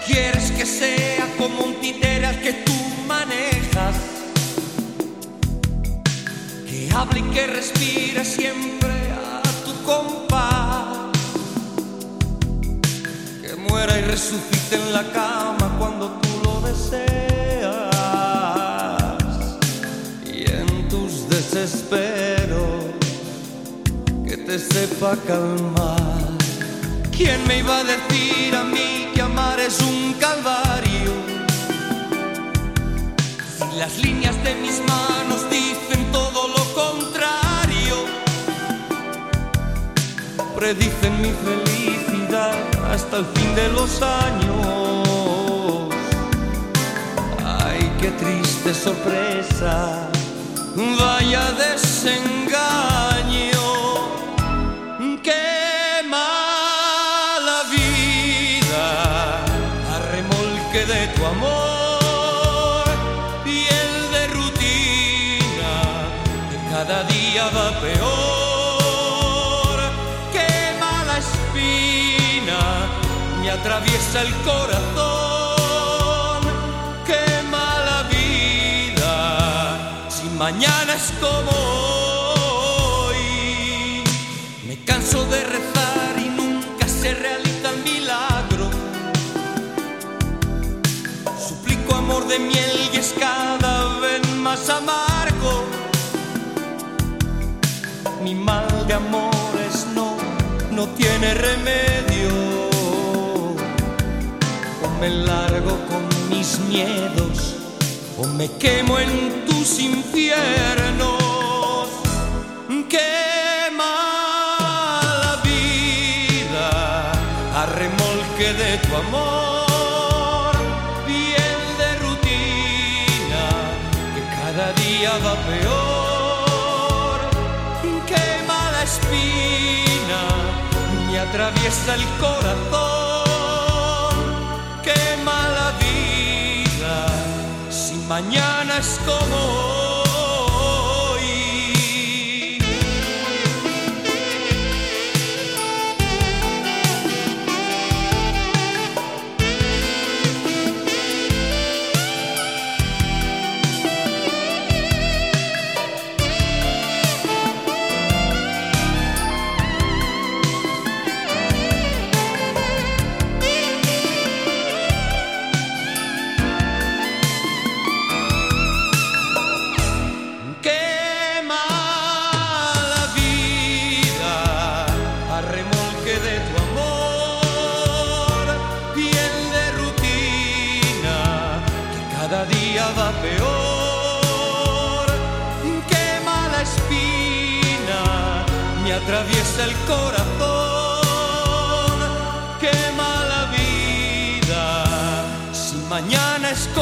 Quieres que sea como un títere al que tú manejas, que hable y que respire siempre a tu compás, que muera y resucite en la cama cuando tú lo deseas, y en tus desesperos que te sepa calmar. ¿Quién me iba a decir a mí que amar es un calvario? Si las líneas de mis manos dicen todo lo contrario, predicen mi felicidad hasta el fin de los años. Ay, qué triste sorpresa, vaya desengaño. De tu amor y el de rutina que cada día va peor. Qué mala espina me atraviesa el corazón. Qué mala vida si mañana es como hoy. Me canso de rezar y nunca se realiza el milagro. Amor de miel y es cada vez más amargo. Mi mal de amores no tiene remedio. O me largo con mis miedos o me quemo en tus infiernos. Qué mala vida a remolque de tu amor. Cada día va peor. Qué mala espina me atraviesa el corazón. Qué mala vida si mañana es como hoy. De tu amor, piel de rutina que cada día va peor. Qué mala espina me atraviesa el corazón. Qué mala vida si mañana es